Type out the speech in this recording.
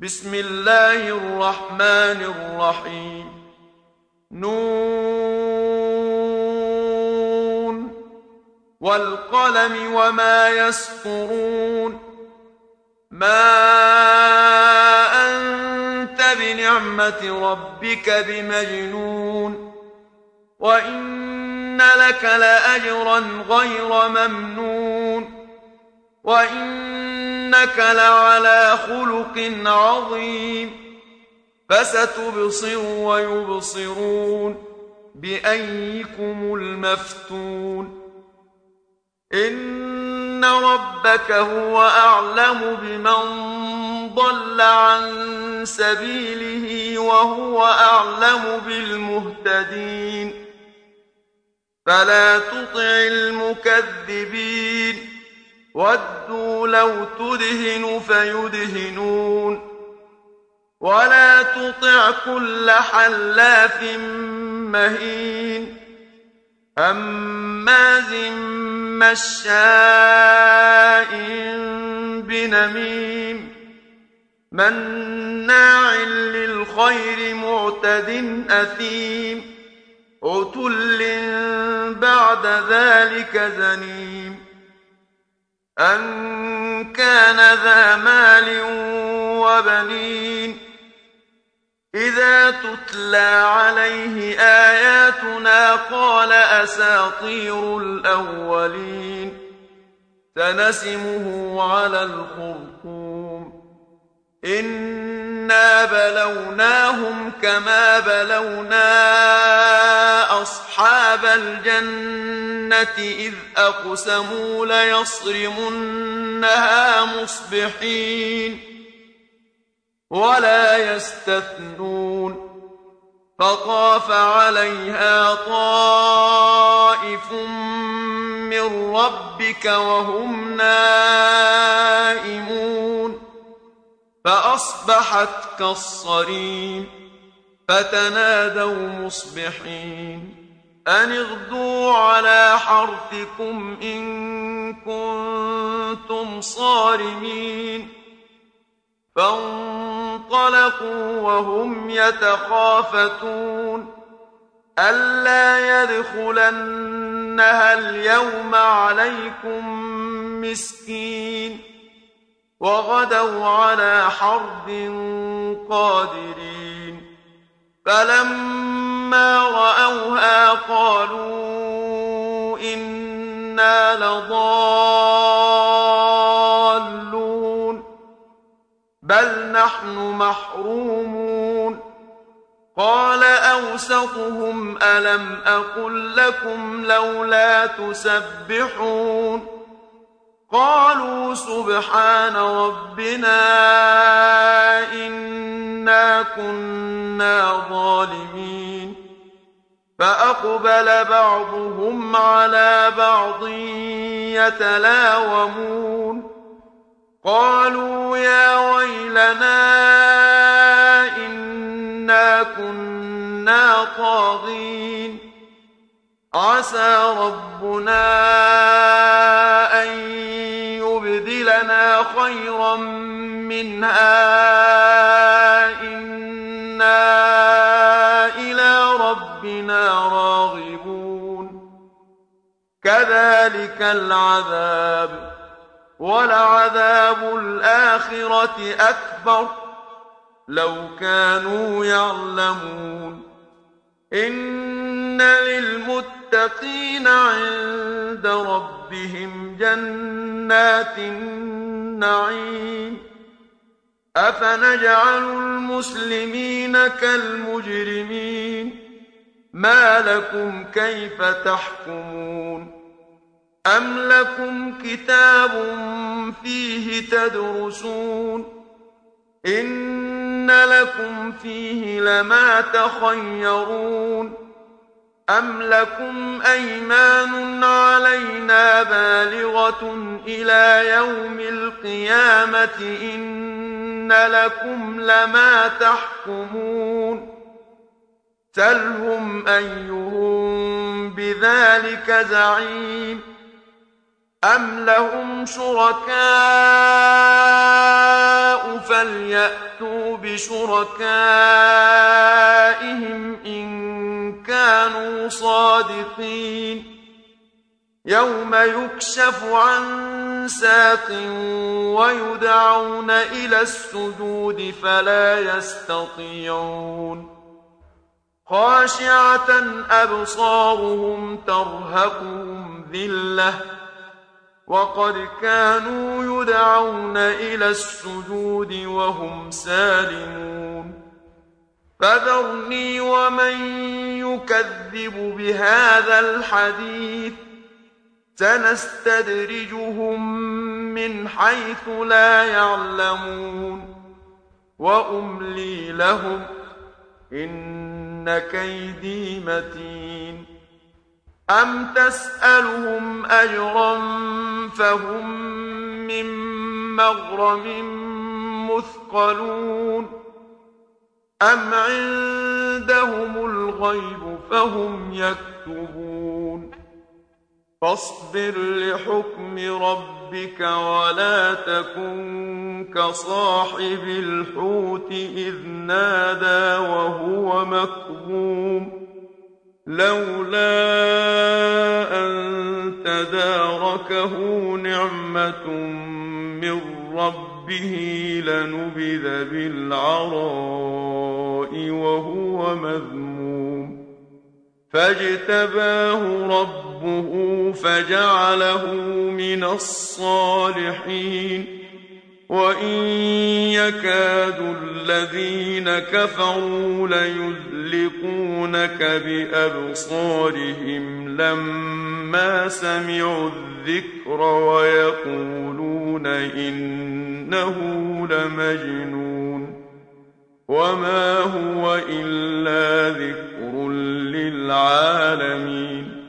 بسم الله الرحمن الرحيم. نون والقلم وما يسطرون. ما أنت بنعمة ربك بمجنون، وإن لك لأجرا غير ممنون، وإنك لعلى خلق عظيم. فستبصر ويبصرون بأيكم المفتون. إن ربك هو أعلم بمن ضل عن سبيله وهو أعلم بالمهتدين. فلا تطع المكذبين، ودوا لو تدهن فيدهنون. ولا تطع كل حلاف مهين، هماز مشاء بنميم، مناع للخير معتد أثيم، عتل بعد ذلك زنيم. أن كان ذا مال وبنين، إذا تتلى عليه آياتنا قال أساطير الأولين. سنسمه على الخرطوم. إنا بلوناهم كما بلونا أصحاب الجنة إذ أقسموا ليصرمنها مصبحين ولا يستثنون. فطاف عليها طائف من ربك وهم نائمون، فأصبحت كالصريم. فتنادوا مصبحين أن اغدوا على حرثكم إن كنتم صارمين. فانطلقوا وهم يتخافتون ألا يدخلنها اليوم عليكم مسكين، وغدوا على حرد قادرين. فلما رأوها قالوا إنا لضالون بل نحن محرومون. قال أوسطهم ألم أقل لكم لولا تسبحون. قالوا سبحان ربنا إنا كنا ظالمين. فأقبل بعضهم على بعض يتلاومون. قالوا يا ويلنا إنا كنا طاغين. عسى ربنا أن يبدلنا خيرا منها إنا إلى ربنا راغبون. كذلك العذاب، ولعذاب الآخرة أكبر لو كانوا يعلمون. إن للمتقين عند ربهم جنات النعيم. أفنجعل المسلمين كالمجرمين؟ ما لكم كيف تحكمون؟ أم لكم كتاب فيه تدرسون؟ إن لكم فيه لما تخيرون. أم لكم أيمان علينا بالغة إلى يوم القيامة إن لكم لما تحكمون. سلهم أيهم بذلك زعيم. أم لهم شركاء فليأتوا بشركائهم إن كانوا صادقين يوم يكشف عن ساق ويدعون إلى السجود فلا يستطيعون خاشعة أبصارهم ترهقهم ذلة وقد كانوا يدعون إلى السجود وهم سالمون فذرني ومن يكذب بهذا الحديث سنستدرجهم من حيث لا يعلمون وأملي لهم إن كيدي متين أم تسألهم أجرا فهم من مغرم مثقلون أم عندهم الغيب فهم يكتبون فاصبر لحكم ربك ولا تكن كصاحب الحوت إذ نادى وهو مكظوم لولا أن تداركه نعمة من ربه لنبذ بالعراء وهو مذموم فاجتباه ربه فجعله من الصالحين وإن يكاد الذين كفروا ليزلقونك بأبصارهم لما سمعوا الذكر ويقولون إنه لمجنون وما هو إلا ذكر للعالمين